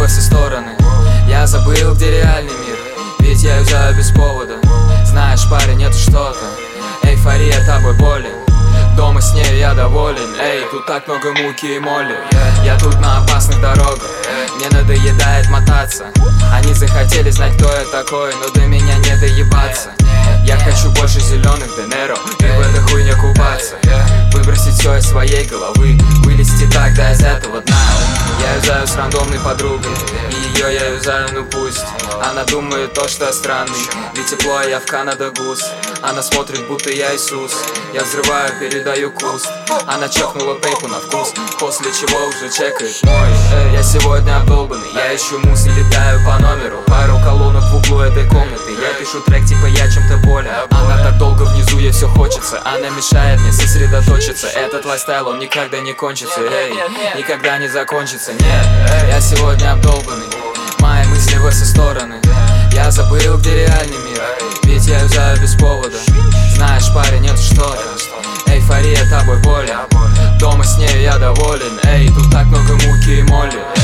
во все стороны. Я забыл, где реальный мир, ведь я юзаю без повода. Знаешь, парень, это что-то, эйфория тобой болен. Дома с нею я доволен. Эй, тут так много муки и моли. Я тут на опасных дорогах, мне надоедает мотаться. Они захотели знать, кто я такой, но до меня не доебаться. Я хочу больше зеленых Денеро и в этой хуйне купаться. Выбросить все из своей головы, вылезти тогда из этого дна. Я юзаю с рандомной подругой, и ее я юзаю, ну пусть. Она думает то, что я странный, ведь тепло, я в Канада Гус. Она смотрит, будто я Иисус. Я взрываю, передаю куст. Она чокнула пейпу на вкус, после чего уже чекает мой. Я сегодня обдолбанный, я ищу мус и летаю по номеру. Пару колонок в углу этой комнаты. Я пишу трек типа я чем-то болен. Она так долго внизу, ей все хочется. Она мешает мне сосредоточиться. Этот лайфстайл, он никогда не кончится. Эй, никогда не закончится. Нет, я сегодня обдолбанный, мои мысли во все стороны. Я забыл, где реальный мир, ведь я юзаю без повода. Знаешь, парень, это что-то, эйфория тобой болен. Дома с нею я доволен. Эй, тут так много муки и моли.